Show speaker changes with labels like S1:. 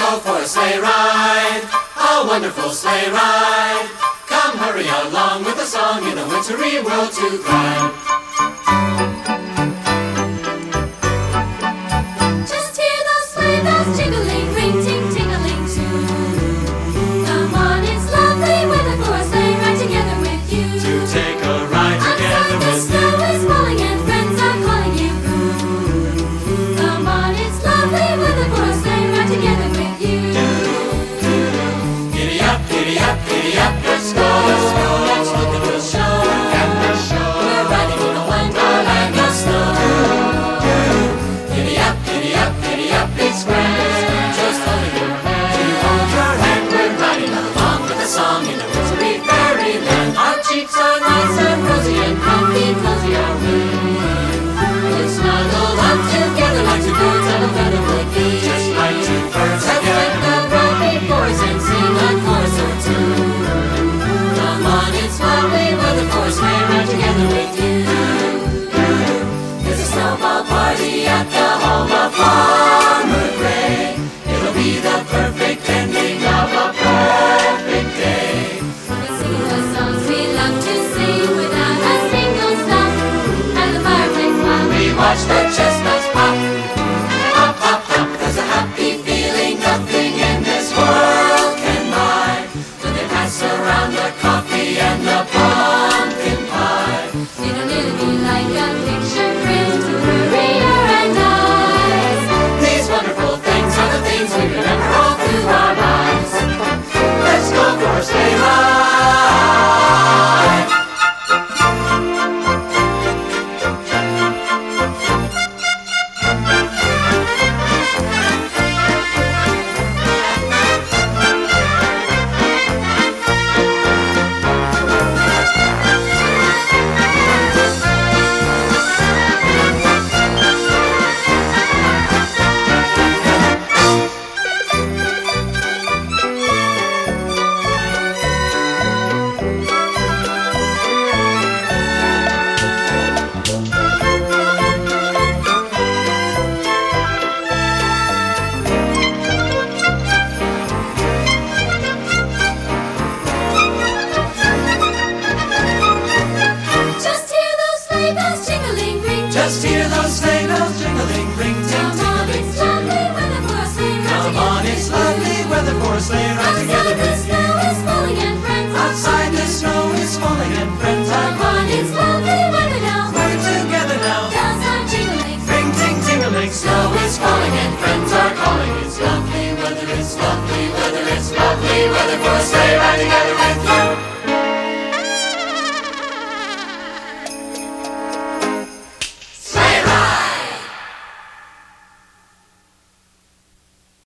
S1: go for a sleigh ride, a wonderful sleigh ride. Come hurry along with a song in a wintry world to glide.
S2: Just hear those sleigh bells jingling, ring ting tingling too. Come on, it's lovely weather for a sleigh ride together with you.
S1: To take a ride together
S2: Outside the
S1: with
S2: snow
S1: you.
S2: is falling and friends are calling you. Come on, it's lovely weather for a sleigh ride together with you.
S1: Giddy up, giddy up, giddy up, let's go, let's go. Let's look at the show,
S2: We're riding in a wonderland of snow.
S1: Giddy up, giddy up, giddy up, it's grand. Just holding your hand, you hold your hand. We're riding along with a song in a wintry fairyland. Our cheeks are nice and rosy and comfy, cozy are we.
S2: We're snuggled up together like two birds of a feather would be.
S1: Just like two birds
S2: Let's let
S1: together.
S2: the road before us and sing a chorus or two. Come on, it's lovely weather for a sleigh ride together with you. There's a snowball party at the home of Farmer Gray.
S1: It'll be the perfect ending of a perfect day.
S2: We're singing the songs we love to sing without a single stop. At the fireplace while
S1: We watch the chestnuts pop, pop, pop, pop. There's a happy feeling nothing in this world can buy. When they pass around the coffee and the pumpkin pie.
S2: it'll be like a picture print, prettier and nice.
S1: These wonderful things are the things we remember all through our lives. Let's go for a sleigh ride.
S2: Just hear those sleigh bells jingling, ring.
S1: Just hear those sleigh bells jingling, ring, ting,
S2: Come on,
S1: tingling,
S2: it's lovely weather for a sleigh ride
S1: Come on,
S2: together
S1: it's
S2: with you.
S1: lovely weather for a sleigh ride together
S2: Outside the
S1: with you.
S2: snow is falling and friends are
S1: Outside the snow is falling and friends are
S2: Come on, it's
S1: calling.
S2: lovely weather now.
S1: We're together now.
S2: Bells are jingling.
S1: Ring, ting, tingling, snow is falling and friends are calling. It's lovely weather, it's lovely weather, it's lovely weather for a sleigh ride together with you.